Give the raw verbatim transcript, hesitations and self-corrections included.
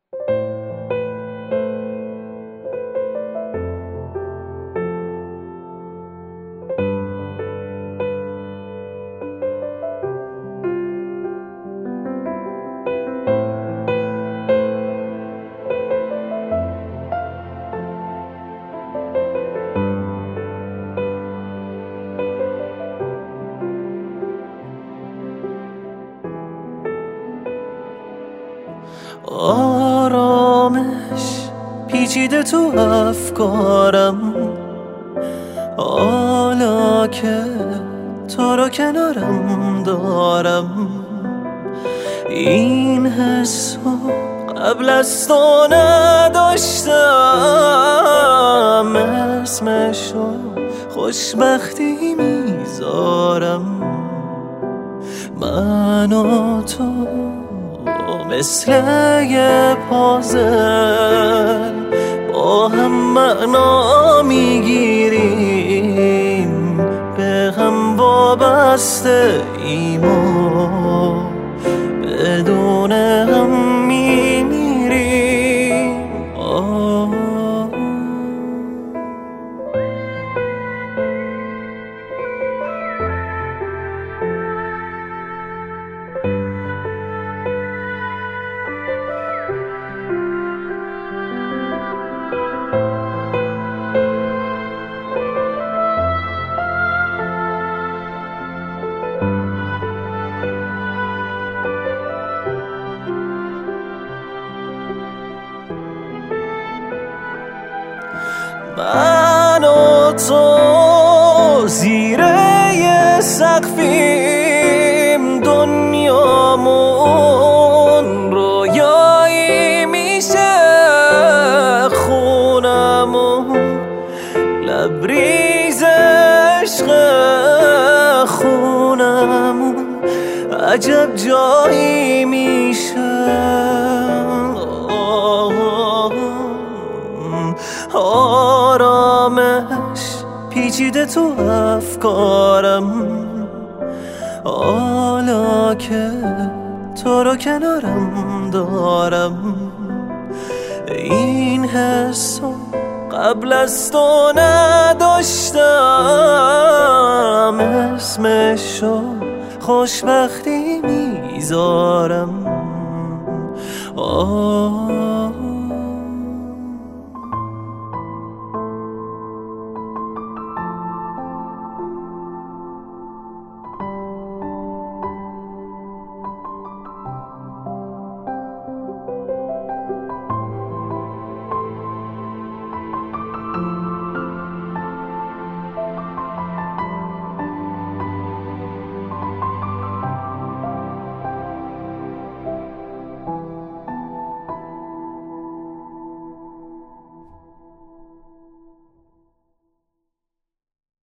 آرامش پیچیده تو افکارم، حالا که تو رو کنارم دارم. این حسو قبل از تو نداشتم، اسمشو خوشبختی میذارم. من و تو مثل یه پازل با هم معنا میگیریم، به هم وابسته ایم و بدون هم میمیریم. آه من و تو زیر یه سقفیم، دنیامون رویایی میشه، خونمون لبریز عشق، خونمون عجب جایی میشه. آرامش پیچیده تو افکارم، حالا که تو رو کنارم دارم. این حسو قبل از تو نداشتم، اسمشو خوشبختی میذارم. آه